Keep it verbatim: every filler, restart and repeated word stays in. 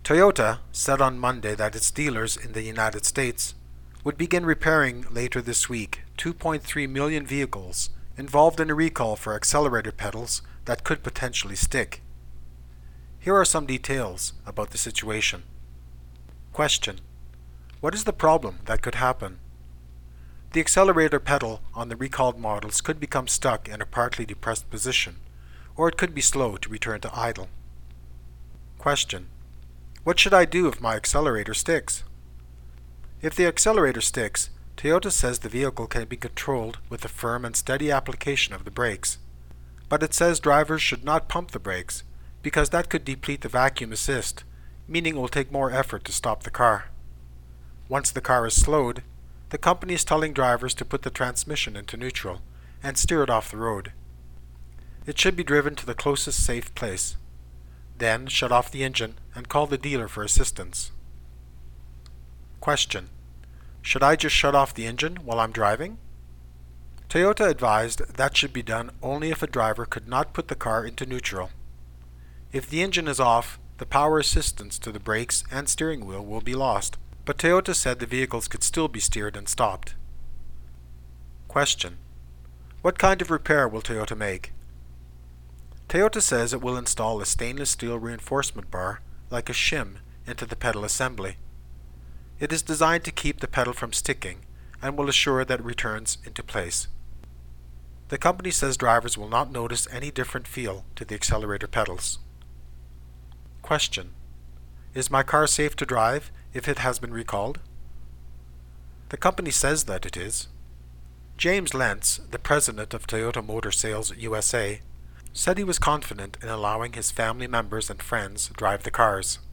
Toyota said on Monday that its dealers in the United States would begin repairing later this week two point three million vehicles involved in a recall for accelerator pedals that could potentially stick. Here are some details about the situation. Question: what is the problem that could happen? The accelerator pedal on the recalled models could become stuck in a partly depressed position, or it could be slow to return to idle. Question: what should I do if my accelerator sticks? If the accelerator sticks, Toyota says the vehicle can be controlled with a firm and steady application of the brakes. But it says drivers should not pump the brakes, because that could deplete the vacuum assist, meaning it will take more effort to stop the car. Once the car is slowed, the company is telling drivers to put the transmission into neutral and steer it off the road. It should be driven to the closest safe place. Then shut off the engine and call the dealer for assistance. Question: should I just shut off the engine while I'm driving? Toyota advised that should be done only if a driver could not put the car into neutral. If the engine is off, the power assistance to the brakes and steering wheel will be lost, but Toyota said the vehicles could still be steered and stopped. Question: what kind of repair will Toyota make? Toyota says it will install a stainless steel reinforcement bar, like a shim, into the pedal assembly. It is designed to keep the pedal from sticking and will assure that it returns into place. The company says drivers will not notice any different feel to the accelerator pedals. Question: is my car safe to drive if it has been recalled? The company says that it is. James Lentz, the president of Toyota Motor Sales U S A, said he was confident in allowing his family members and friends drive the cars.